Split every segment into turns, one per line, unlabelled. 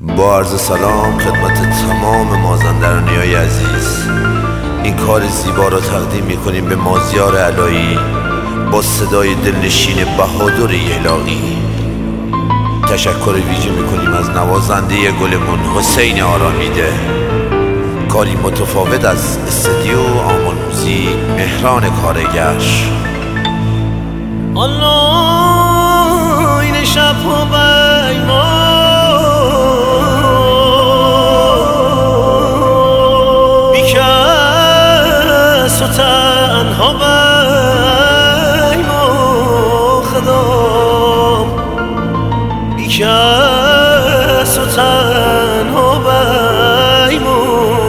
با عرض سلام خدمت تمام مازندرانی‌های عزیز، این کار زیبا را تقدیم می‌کنیم به مازیار علایی با صدای دلنشین بهادر یلاقی. تشکر ویژه می‌کنیم از نوازنده گلمون حسین آرامیده. کاری متفاوت از استودیو آمل موزیک مهران کارگرش.
الله این شب ها بیما بیکس و تنها بیما خدا بیکس و تنها بیما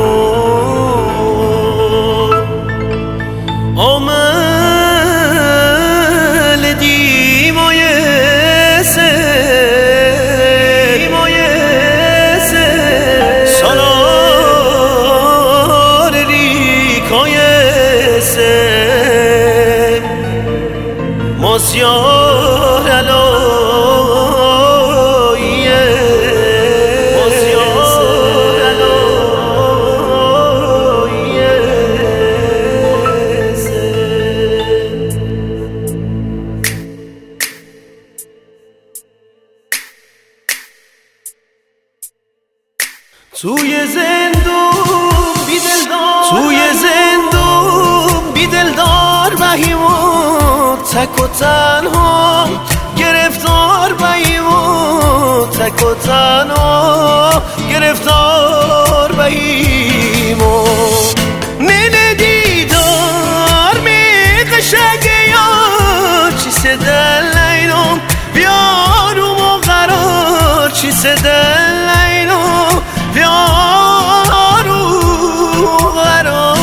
مازیار علاییه مازیار علاییه توی زندون بیدلدار توی زندون بیدلدار بهیمون تک و تنها گرفتار بهیمون تک و تنها گرفتار بهیمون نیل دیدار می قشنگه یا چی سدل اینو بیارم و قرار چی سدل اینو بیارم و قرار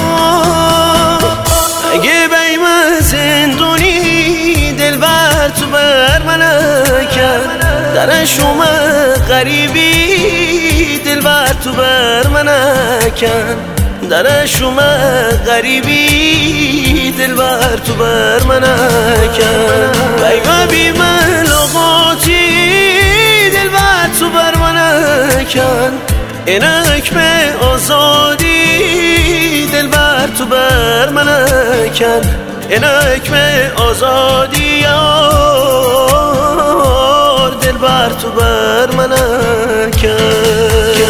اگه بیم زندونی دل بر تو بر من کن درش اومد غریبی دل بر تو بر من کن درش اومد غریبی دل بر تو بر من کن بیم بی ملاقاتی دل بر تو بر من کن اینک به آزادی دل بر تو بر من کن اینک به آزادی یار دل بر تو بر من کن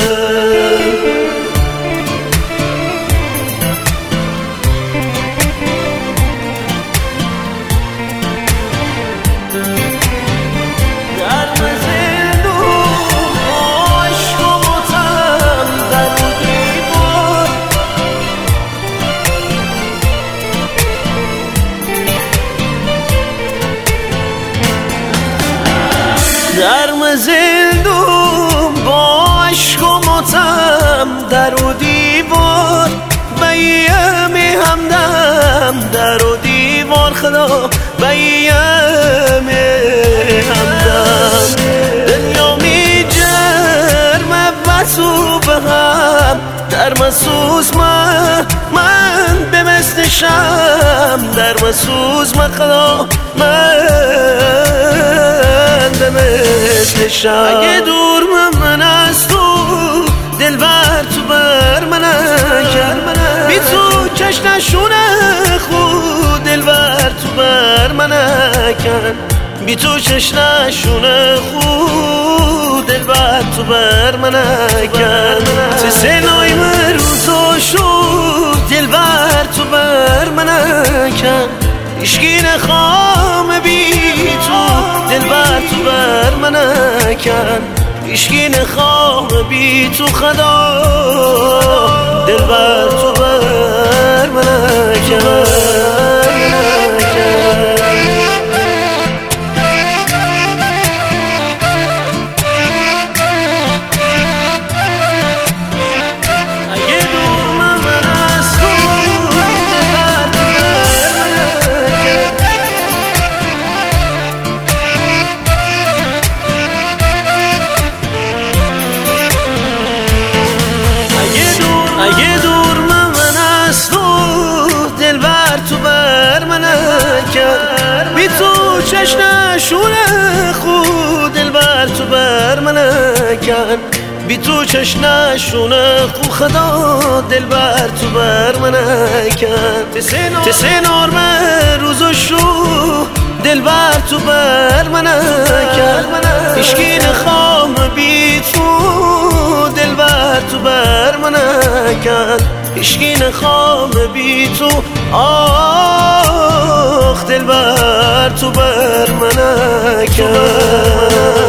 درم زندون با عشق و ماتم در و دیوار بیم همدم در و دیوار خدا بیم همدم دنیا می جرم بسو به هم در مسوز من بمستشم در مسوز من خدا اگه دور من از تو دل بر تو بر من کن بی تو کش نشونه خود دل بر تو بر من کن بی تو چش نشونه خود دل بر تو بر من کن چه سنای من روزا شد دل بر تو بر من کن اشکی نخوام بی تو دل بر تو بر من کن اشکی نخوام بی تو خدا دل بر تو بر من کن اگه دور من از تو دل بر تو بر من کن بی تو چشم نشونه خود دل بر تو بر من نکن بی تو چشنشونه خو خدا دل بر تو بر من نکن تسه نارم روز و شو دل بر تو بر من نکن اشکی نخوام بی تو دل بر تو بر من نکن اشکی نخوام بی تو آخ دل بر تو بر من نکن